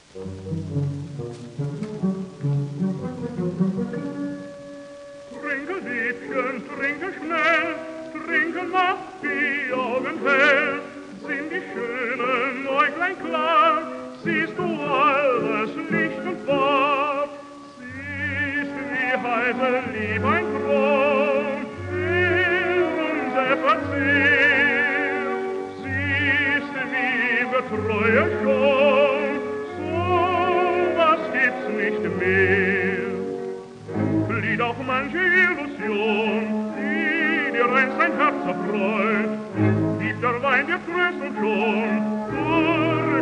Trinke, Liebchen, trinke schnell, trinke, macht die Augen hell, sind die schönen Äuglein klar, siehst du alles Licht und Farb, siehst wie heiter Lieb ein Traum in unser Verzehr, siehst wie Betreue schon, so was gibt's nicht mehr. Flieht auch manche Illusion, die dir einst dein Herz erfreut, gibt der Wein dir Tröstung schon durch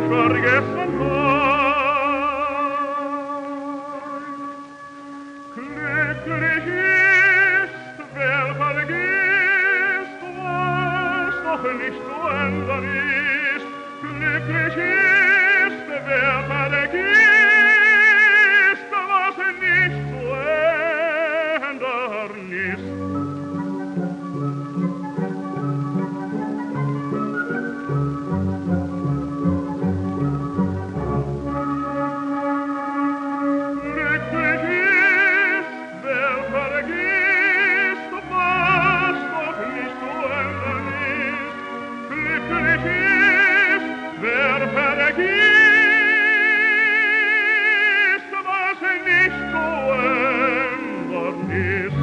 Vergessenheit. Glücklich ist, wer vergisst, was doch nicht zu ändern ist. Glücklich ist, wer vergisst, was nicht zu ändern ist. Glücklich ist, wer vergisst, was doch nicht zu ändern ist. Glücklich ist, wer vergisst, was nicht zu ändern ist.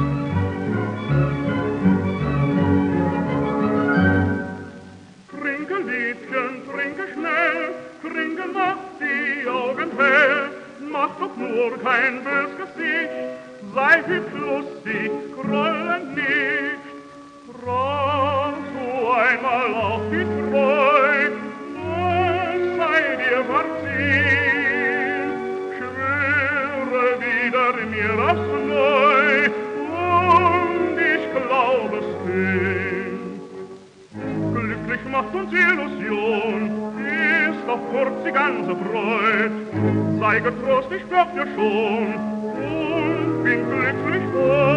Trinke, Liebchen, trinke schnell, trinke, macht die Augen hell, mach doch nur kein bös Gesicht, sei hübsch lustig, grolle nicht. Brauchst du einmal auf die Treu, das sei dir verziehen. Schwöre wieder mir aufs Neu, und ich glaub es fest. Glücklich macht uns Illusion, ist doch kurz die ganze Freud. Sei getrost, ich glaub dir schon, und bin glücklich wohl.